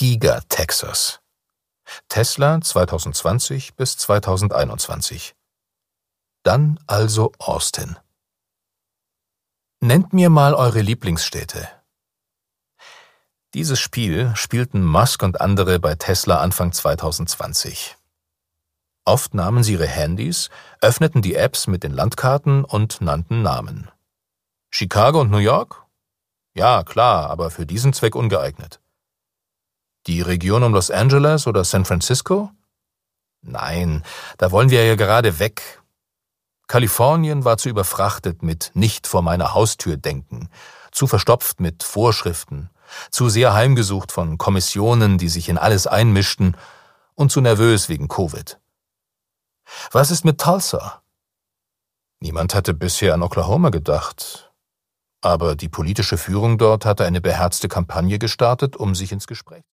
Giga Texas. Tesla 2020 bis 2021. Dann also Austin. Nennt mir mal eure Lieblingsstädte. Dieses Spiel spielten Musk und andere bei Tesla Anfang 2020. Oft nahmen sie ihre Handys, öffneten die Apps mit den Landkarten und nannten Namen. Chicago und New York? Ja, klar, aber für diesen Zweck ungeeignet. Die Region um Los Angeles oder San Francisco? Nein, da wollen wir ja gerade weg. Kalifornien war zu überfrachtet mit nicht vor meiner Haustür denken, zu verstopft mit Vorschriften, zu sehr heimgesucht von Kommissionen, die sich in alles einmischten, und zu nervös wegen Covid. Was ist mit Tulsa? Niemand hatte bisher an Oklahoma gedacht, aber die politische Führung dort hatte eine beherzte Kampagne gestartet, um sich ins Gespräch